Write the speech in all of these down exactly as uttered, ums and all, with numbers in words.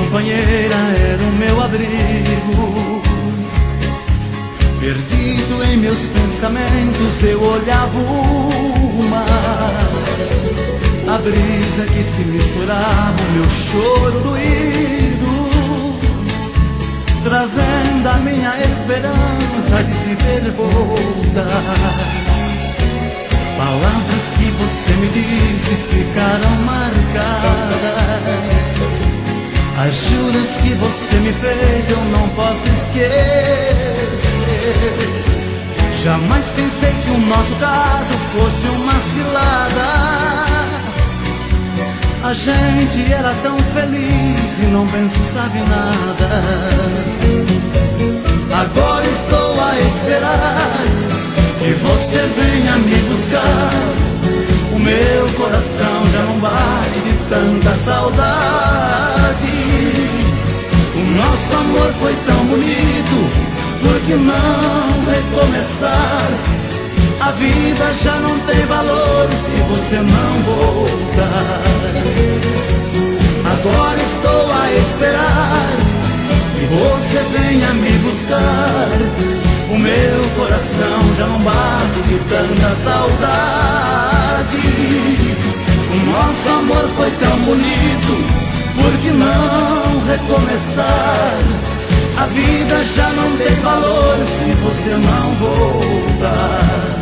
companheira era o meu abrigo. Perdido em meus pensamentos, eu olhava o mar, a brisa que se misturava o meu choro doído, trazendo a minha esperança de te ver voltar. Palavras que você me disse ficaram marcadas, as juras que você me fez eu não posso esquecer. Jamais pensei que o nosso caso fosse uma cilada. A gente era tão feliz e não pensava em nada. Agora estou a esperar que você venha me buscar. O meu coração já não bate de tanta saudade. O nosso amor foi tão bonito, por que não recomeçar? A vida já não tem valor se você não voltar. Agora estou a esperar que você venha me buscar. O meu coração já não bate de tanta saudade. O nosso amor foi tão bonito, por que não recomeçar? A vida já não tem valor se você não voltar.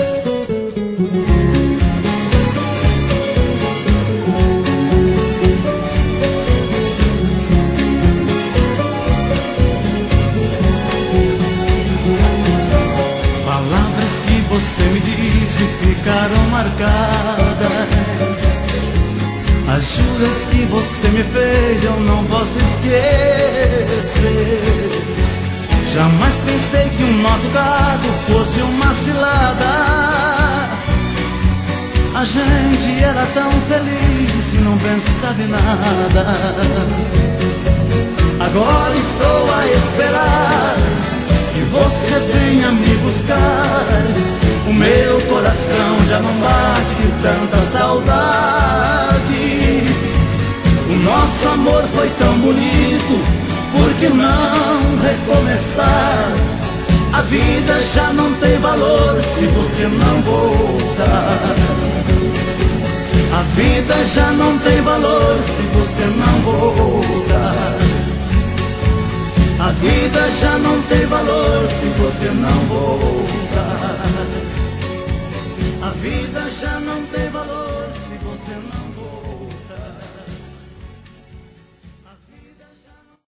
Palavras que você me disse ficaram marcadas, as juras que você me fez eu não posso esquecer. Jamais pensei que o nosso caso fosse uma cilada. A gente era tão feliz e não pensava em nada. Agora estou a esperar que você venha me buscar. O meu coração já não bate de tanta saudade. O nosso amor foi tão bonito, por que não recomeçar? A vida já não tem valor se você não voltar. A vida já não tem valor se você não voltar. A vida já não tem valor se você não voltar. A vida já não tem valor se você não